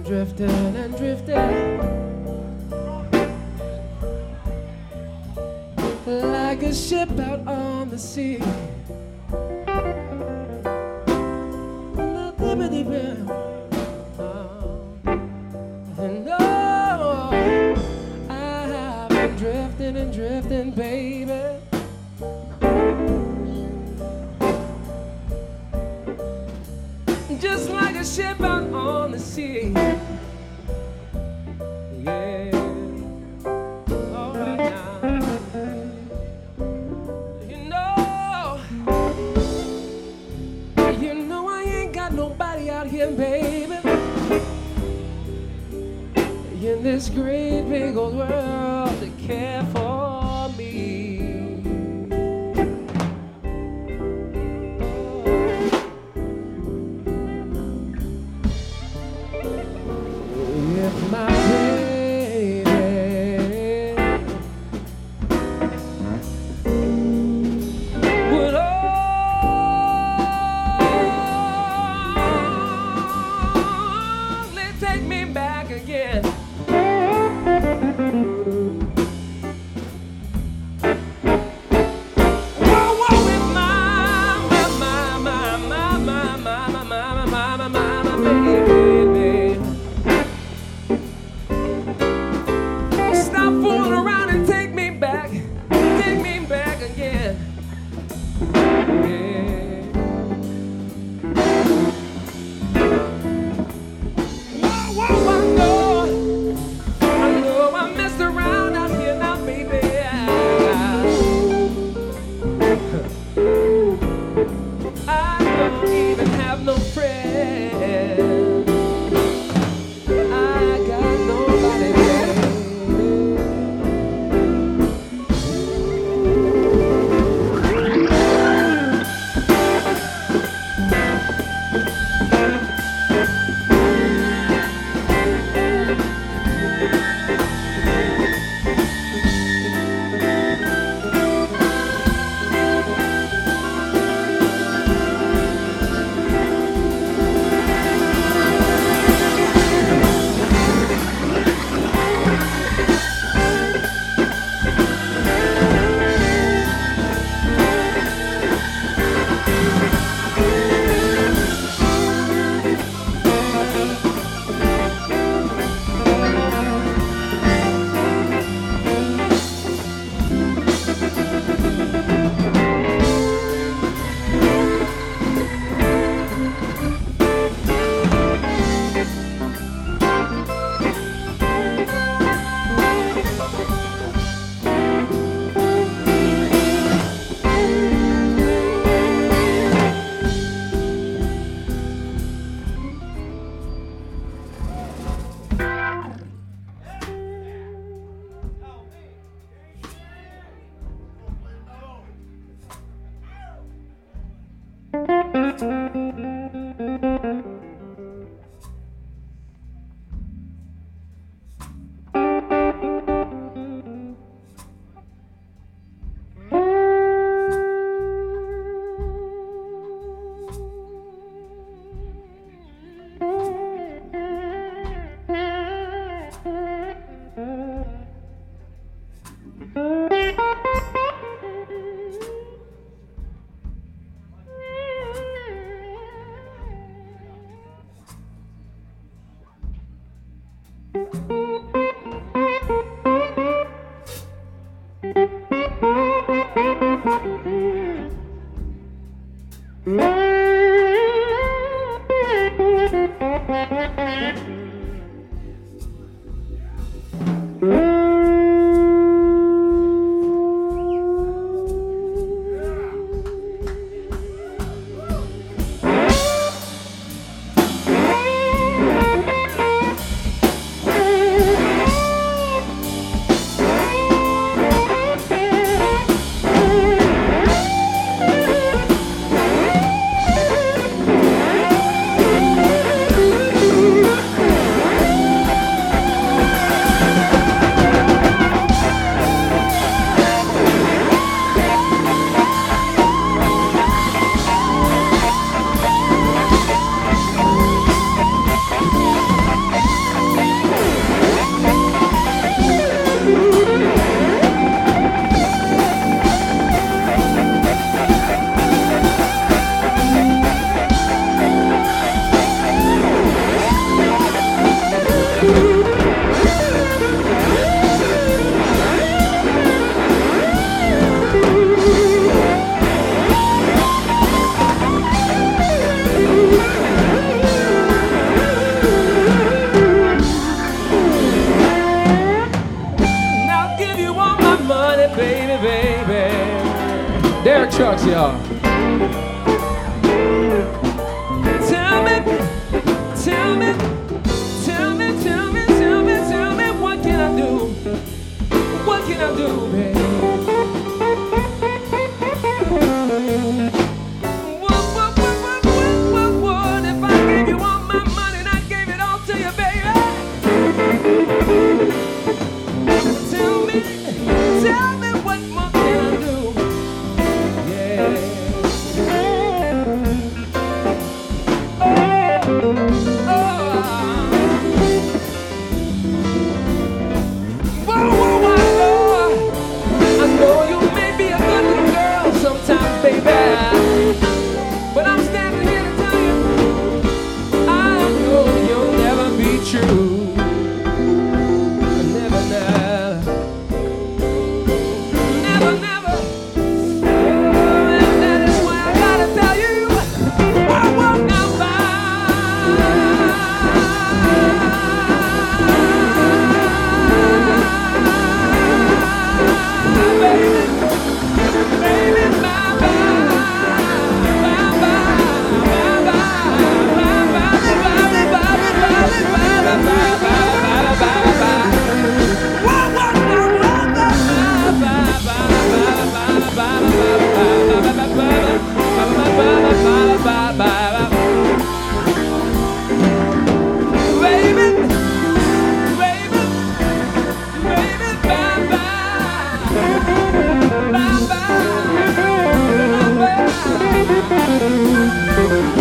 drifting and drifting like a ship out on the sea. And no, I've been drifting and drifting, baby. Just like a ship out on the sea. Yeah. All right now. You know I ain't got nobody out here, baby. In this great big old world to care for me. If my baby would only take me back again. y'all. Tell me, tell me, tell me, tell me, tell me, tell me, what can I do? What can I do, baby? What if I gave you all my money and I gave it all to you, baby? Tell me, what more can I do? Yeah. I know you may be a good little girl sometimes, baby, but I'm standing here to tell you, I know you'll never be true. Never, never. Never, never. And that is why I gotta tell you, I won't now bye.